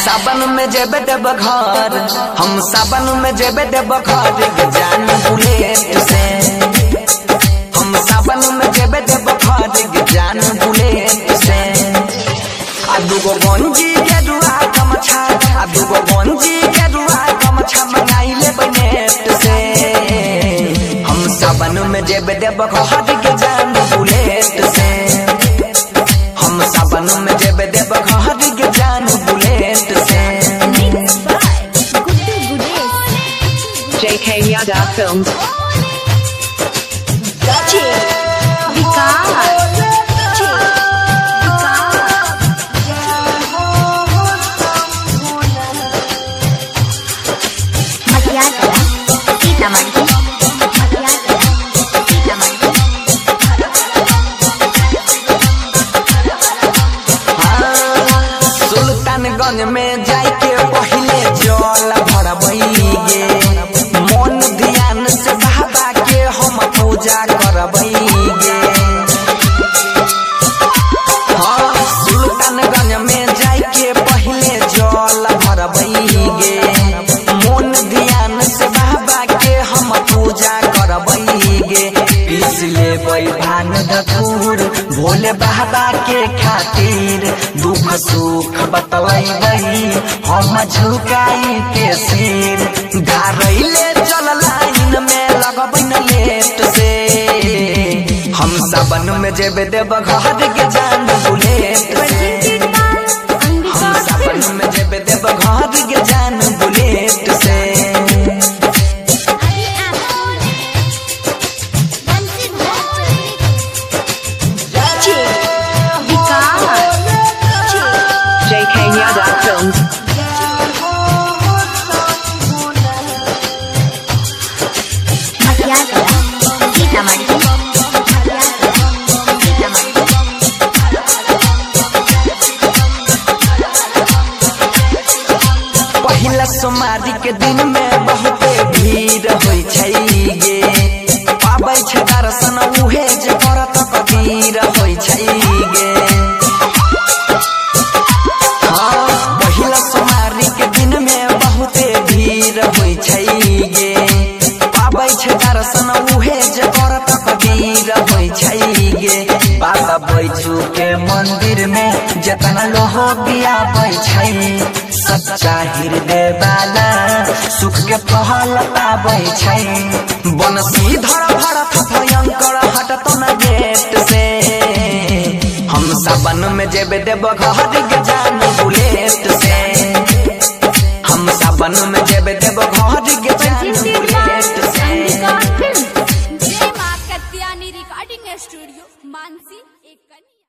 सावन में जेबे देब घर, हम सावन में जेबे देब घर जान बुलेट से। हम सावन में जेबे देब घर जान बुलेट से। आ दुगो गंजी के रुआ गमछा, आ दुगो गंजी के रुआ गमछा मंगाइले बनेट से। हम सावन में जेबे देब घर जान बुलेट से। हम सावन में जेबे देब घर जान बुलेट से। JK Yada Films. सुल्तानगंज में जाके पहले जल भरबैगे, मन ध्यान से बाबा के हम पूजा करबैगे। हाँ, सुल्तानगंज में जाके पहले जल भरबैगे, मन ध्यान से बाबा के हम पूजा करबैगे। पीस लेबै भान धतूर भोले बाबा के खातिर, दुख सुख बतलैबै हम झुकाई के सिर। धारैले चल लाइन में लगबै न लेट से। हम सावन में जेबे देब घर के जान बुलेट से। हम सावन में जेबे देब घर के जान बुलेट से। JK Yada Films. पहिला सोमवारी के दिन में बहुते भीड़ होइ छै गे, पाबै छै दर्शन उहे जे करत कबीर होइ छै गे। हाँ, पहिला सोमवारी के दिन में बहुते भीड़ होइ छै गे, पाबै छै दर्शन उहे जे करत कबीर होइ छै गे। बाबा बैजू के मंदिर में जतना लोग आबै छै, सच्चा हृदय वाला सुख के फल पाबै छै। बनसी धर भरत भयंकर हटतो न गेट से। हम सावन में जेबे देब घर के जान बुलेट से। हम सावन में जेबे देब